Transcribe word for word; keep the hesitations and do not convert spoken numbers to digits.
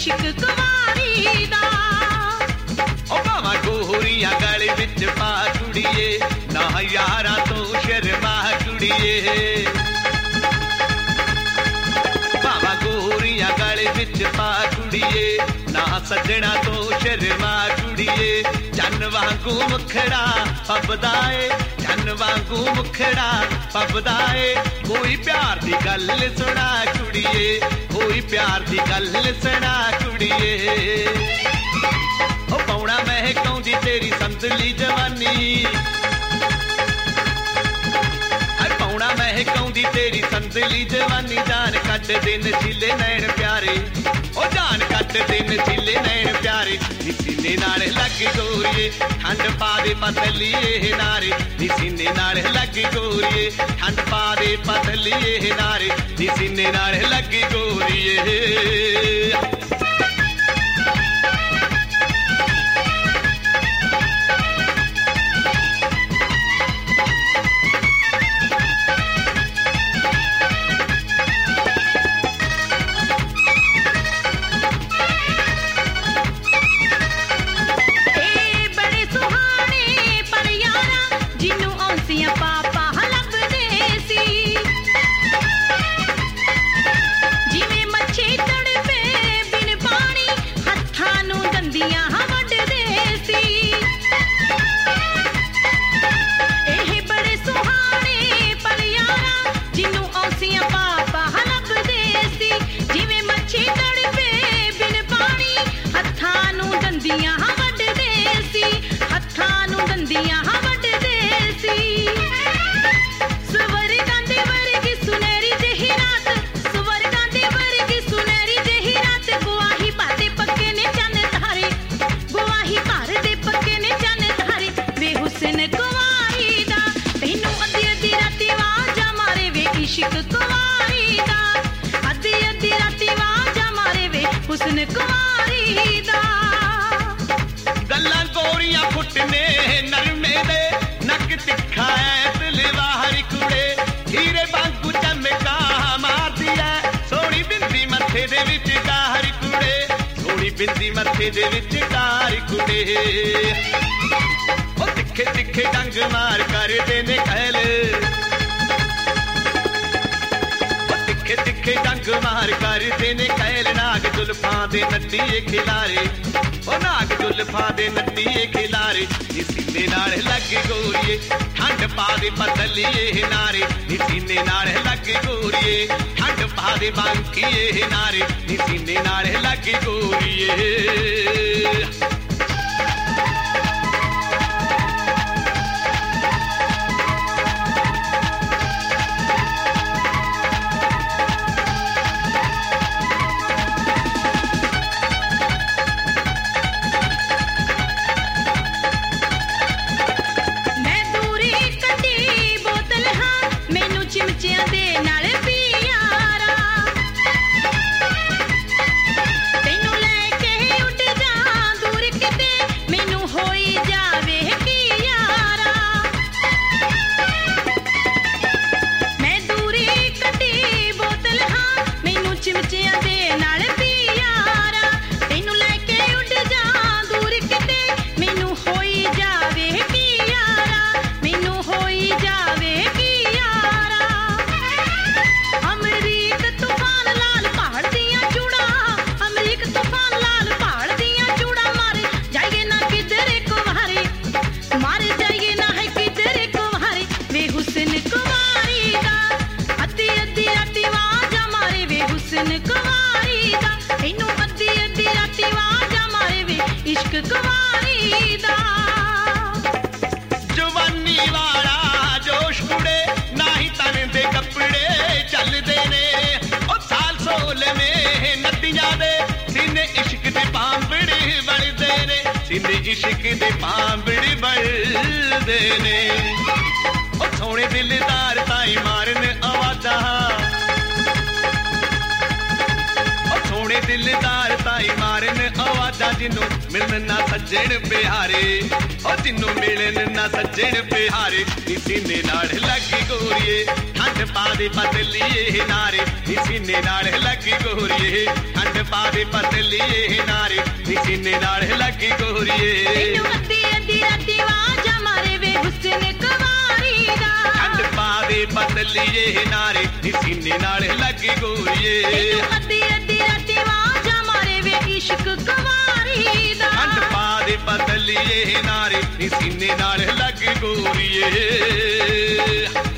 इश्क कुवारी दा ओ भावा गोरियां गल विच पा कुड़िए ना यारा तो शर्मा कुड़िए भावा गोरियां गल विच पा कुड़िए ना सजना तो शर्मा कुड़िए चन वांगू मुखड़ा पबदाए चन वांगू मुखड़ा पबदाए कोई प्यार दी गल सुना कुड़िए कोई प्यार दी गल सुना कुड़िए ओ पौना महकाउंदी तेरी संदली जवानी पौना महकाउंदी तेरी संदली जवानी जान कट दिन छिले नैन प्यारे ओ जान कट दिन छिले नैन प्यारे सीने नाल लग गोरिए ठंड पा दे पतलीए नारे सीने नाल लग गोरिए ठंड पा दे पतलीए नारे सीने नाल लग गोरिए इश्क कुवारी दा अद्धी अद्धी राती वाजा मारे वे हुस्न कुवारी दा गल्लां गोरियां फुटने नरमे दे नक तिखा है तलवार कुड़े हीरे वांगू चमका मार दिया सोनी बिंदी मथे दे विच कार कुड़े सोनी बिंदी मथे दे विच कार कुड़े ओ तिखे तिखे डंग मार कर देने खैल तिखे डंग मार कर देने कैल नाग जुल्फां दे नट्टीए खिलारे ओ नाग जुल्फां दे नट्टीए खिलारे सीने नाल लग गोरिए ठंड पा दे पतलीए नारे सीने नाल लग गोरिए ठंड पा दे बांकीए नारे सीने नाल लग गोरिए चिमचियां दे नाल पियारा तैनू लेके उड़ जा दूर किते मैनू होई जावे की यारा मैं दूरी कटी बोतल हां मैनू चिमचियां दे नाल पियारा तैनू लेके उड़ जा दूर किते मैनू होई जावे की यारा मैनू होई जावे की इश्क कुवारी दा जवानी वाला जोश कुड़े नाही तन दे कपड़े चलदे ने ओ साल सोल में नदियां दे सीने इश्क दे पांबड़ी बलदे ने सीने इश्क दे पांबड़ी बलदे ने ओ सोहणे दिलदार ताई मारन आवाजा ओ सोहणे दिलदार ताई मारन आवाजा ਆਜਾ ਜਿੰਨੂੰ ਮਿਲਣ ਨਾ ਸੱਜਣ ਪਿਆਰੇ, ਓ ਜਿੰਨੂੰ ਮਿਲਣ ਨਾ ਸੱਜਣ ਪਿਆਰੇ, ਨੀ ਸੀਨੇ ਨਾਲ ਲੱਗੀ ਗੋਰੀਏ ਠੰਡ ਪਾ ਦੇ ਪਤਲੀਏ ਨਾਰੇ, ਨੀ ਸੀਨੇ ਨਾਲ ਲੱਗੀ ਗੋਰੀਏ ਠੰਡ ਪਾ ਦੇ ਪਤਲੀਏ ਨਾਰੇ, ਨੀ ਸੀਨੇ ਨਾਲ ਲੱਗੀ ਗੋਰੀਏ। ਤੈਨੂੰ ਅੱਧੀ ਅੱਧੀ ਰਾਤੀ ਵਾਜਾ ਮਾਰੇ ਵੇ ਹੁਸਨ ਕੁਵਾਰੀ ਦਾ, ਠੰਡ ਪਾ ਦੇ ਪਤਲੀਏ ਨਾਰੇ, ਨੀ ਸੀਨੇ ਨਾਲ ਲੱਗੀ ਗੋਰੀਏ। ਤੈਨੂੰ ਅੱਧੀ ਅੱਧੀ ਰਾਤੀ ਵਾਜਾ ਮਾਰੇ ਵੇ ਇਸ਼ਕ ਕੁਵਾਰੀ ਦਾ, ਠੰਡ ਪਾ ਦੇ ਪਤਲੀਏ ਨਾਰੇ, ਨੀ ਸੀਨੇ ਨਾਲ ਲੱਗੀ ਗੋਰੀਏ।